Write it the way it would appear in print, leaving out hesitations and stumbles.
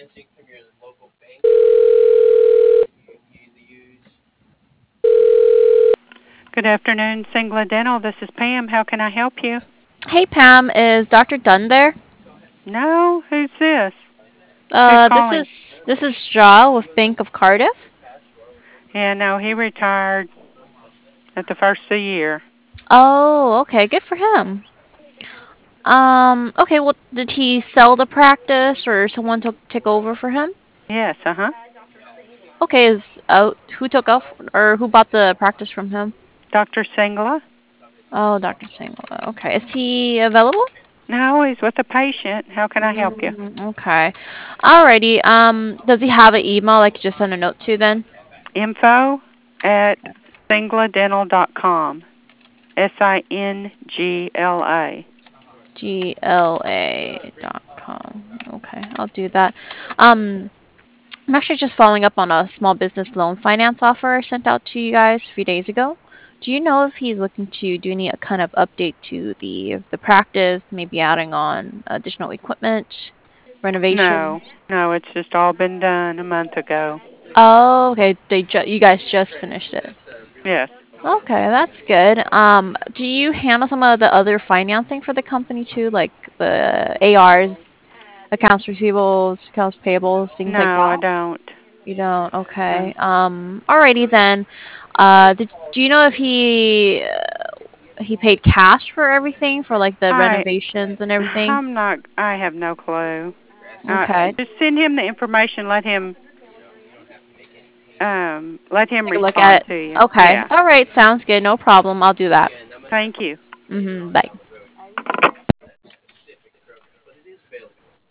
Good afternoon, Singla Dental. This is Pam. How can I help you? Hey Pam, is Dr. Dunn there? No, who's this? Who's Uh, this calling? is this is Straw with Bank of Cardiff. Yeah, no, he retired at the first of the year. Oh, okay, good for him. Okay, well, did he sell the practice or someone took take over for him? Yes, uh-huh. Okay, is who took off or who bought the practice from him? Dr. Singla? Oh, Dr. Singh. Okay, is he available? No, he's with a patient. How can I help you? Okay, alrighty. Does he have an email I could just send a note to then? Info at singladental.com. SINGLA. GLA.com. Okay, I'll do that. Um, I'm actually just following up on a small business loan finance offer I sent out to you guys a few days ago. Do you know if he's looking to do any kind of update to the practice, maybe adding on additional equipment, renovation? No, no, it's just all been done a month ago. Oh, okay. You guys just finished it. Yes. Okay, that's good. Do you handle some of the other financing for the company too, like the ARs, accounts receivables, accounts payables, things like No, I that? don't. You don't. No. Okay. Alrighty then. Do you know if he paid cash for everything for like the I renovations and everything? I'm not I have no clue. Okay. Just send him the information, let him Take a look respond at to you. it. Okay. Yeah. All right. Sounds good. No problem. I'll do that. Thank you. Bye.